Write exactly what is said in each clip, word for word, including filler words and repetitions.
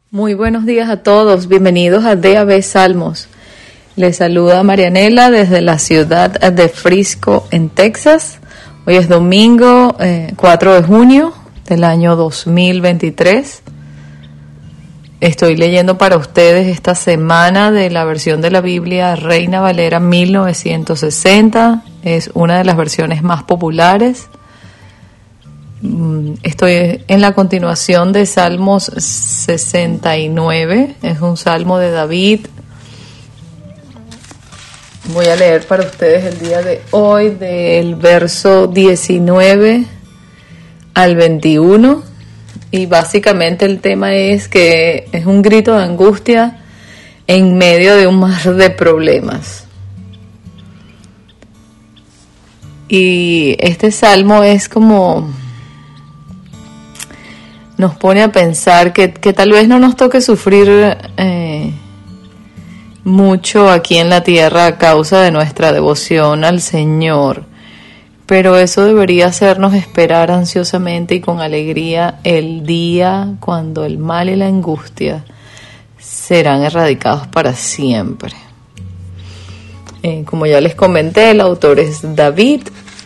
Muy buenos días a todos, bienvenidos a D A B Salmos. Les saluda Marianela desde la ciudad de Frisco, en Texas. Hoy es domingo eh, cuatro de junio del año dos mil veintitrés. Estoy leyendo para ustedes esta semana de la versión de la Biblia Reina Valera mil novecientos sesenta. Es una de las versiones más populares. Estoy en la continuación de Salmos sesenta y nueve, es un salmo de David. Voy a leer para ustedes el día de hoy del verso diecinueve al veintiuno, y básicamente el tema es que es un grito de angustia en medio de un mar de problemas. Y este salmo es como... nos pone a pensar que, que tal vez no nos toque sufrir eh, mucho aquí en la tierra a causa de nuestra devoción al Señor, pero eso debería hacernos esperar ansiosamente y con alegría el día cuando el mal y la angustia serán erradicados para siempre. Eh, como ya les comenté, el autor es David.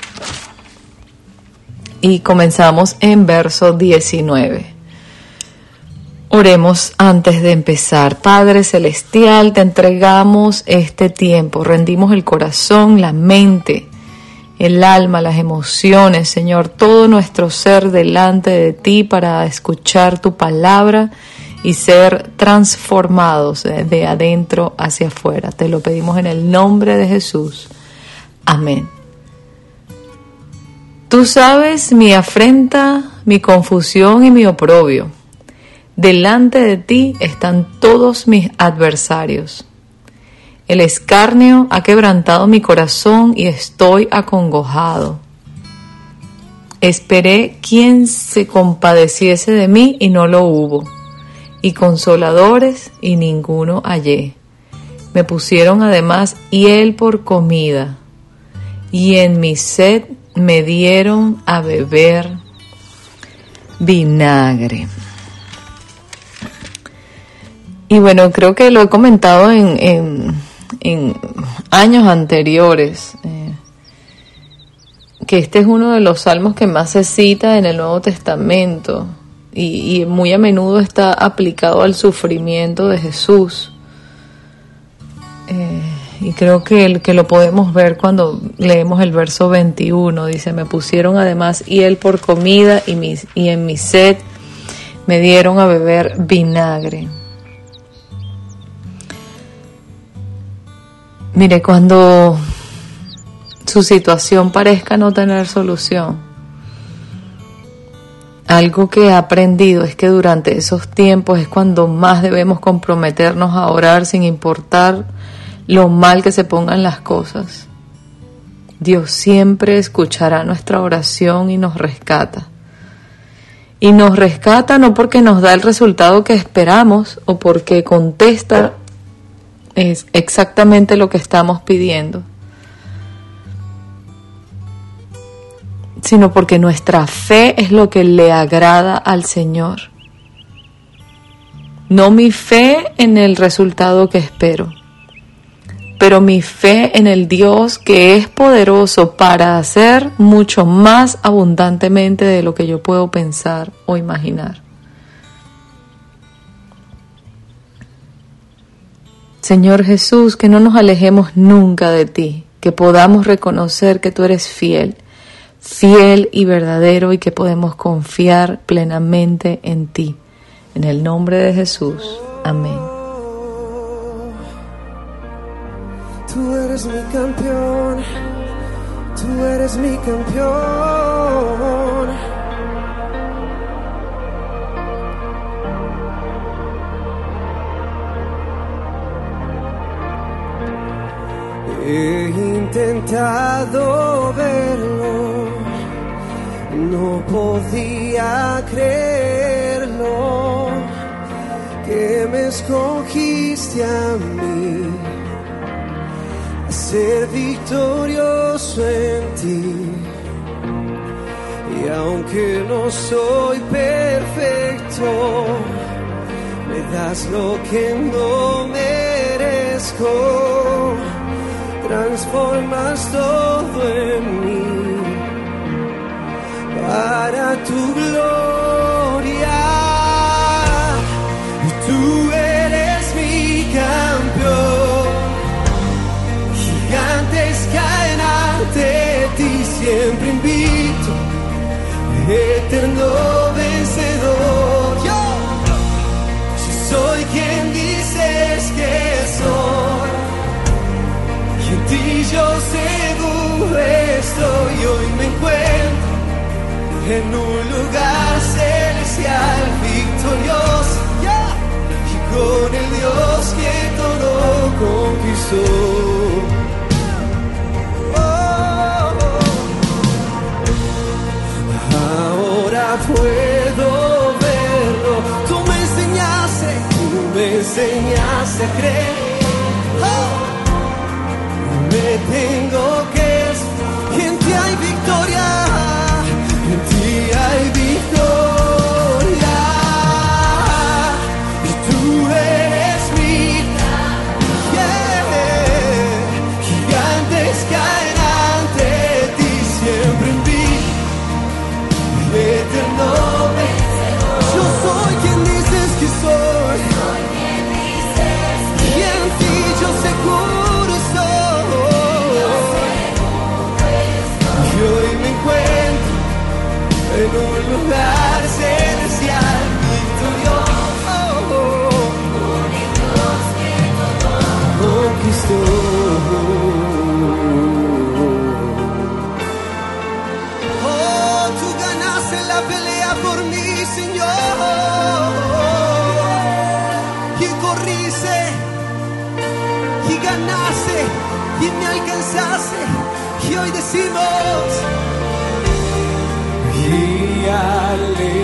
Y comenzamos en verso diecinueve. Oremos antes de empezar. Padre Celestial, te entregamos este tiempo. Rendimos el corazón, la mente, el alma, las emociones, Señor, todo nuestro ser delante de ti para escuchar tu palabra y ser transformados de adentro hacia afuera. Te lo pedimos en el nombre de Jesús. Amén. Tú sabes mi afrenta, mi confusión y mi oprobio. Delante de ti están todos mis adversarios. El escarnio ha quebrantado mi corazón y estoy acongojado. Esperé quien se compadeciese de mí y no lo hubo, y consoladores y ninguno hallé. Me pusieron además hiel por comida, y en mi sed me dieron a beber vinagre. Y bueno, creo que lo he comentado en, en, en años anteriores, eh, que este es uno de los salmos que más se cita en el Nuevo Testamento y, y muy a menudo está aplicado al sufrimiento de Jesús. Eh, Y creo que, el, que lo podemos ver cuando leemos el verso veintiuno. Dice, me pusieron además hiel por comida y, mi, y en mi sed me dieron a beber vinagre. Mire, cuando su situación parezca no tener solución, algo que he aprendido es que durante esos tiempos es cuando más debemos comprometernos a orar sin importar lo mal que se pongan las cosas. Dios siempre escuchará nuestra oración y nos rescata. Y nos rescata no porque nos da el resultado que esperamos o porque contesta es exactamente lo que estamos pidiendo, sino porque nuestra fe es lo que le agrada al Señor. No mi fe en el resultado que espero, pero mi fe en el Dios que es poderoso para hacer mucho más abundantemente de lo que yo puedo pensar o imaginar. Señor Jesús, que no nos alejemos nunca de ti, que podamos reconocer que tú eres fiel, fiel y verdadero y que podemos confiar plenamente en ti. En el nombre de Jesús. Amén. Tú eres mi campeón, tú eres mi campeón. He intentado verlo, no podía creerlo, que me escogiste a mí, ser victorioso en ti. Y aunque no soy perfecto, me das lo que no merezco, transformas todo en mí para tu gloria. Tú eres mi campeón, gigantes caen ante ti, siempre invicto, eterno vencedor. Yo, yo soy quien dices que soy, y en ti yo seguro estoy. Hoy me encuentro en un lugar celestial, victorioso, yeah, y con el Dios que todo conquistó. Ahora puedo verlo, tú me enseñaste, tú me enseñaste a creer. Oh, me tengo que, en ti hay victoria, en ti hay victoria, y tú eres mi, yeah, gigantes caen ante ti, siempre en mí. Eterno, yo soy quien dices que soy, y en ti yo seguro estoy, y hoy me encuentro en un lugar celestial, victorioso, conquistó. La pelea por mí, Señor, y corriste, y ganaste, y me alcanzaste, y hoy decimos, y aleluya.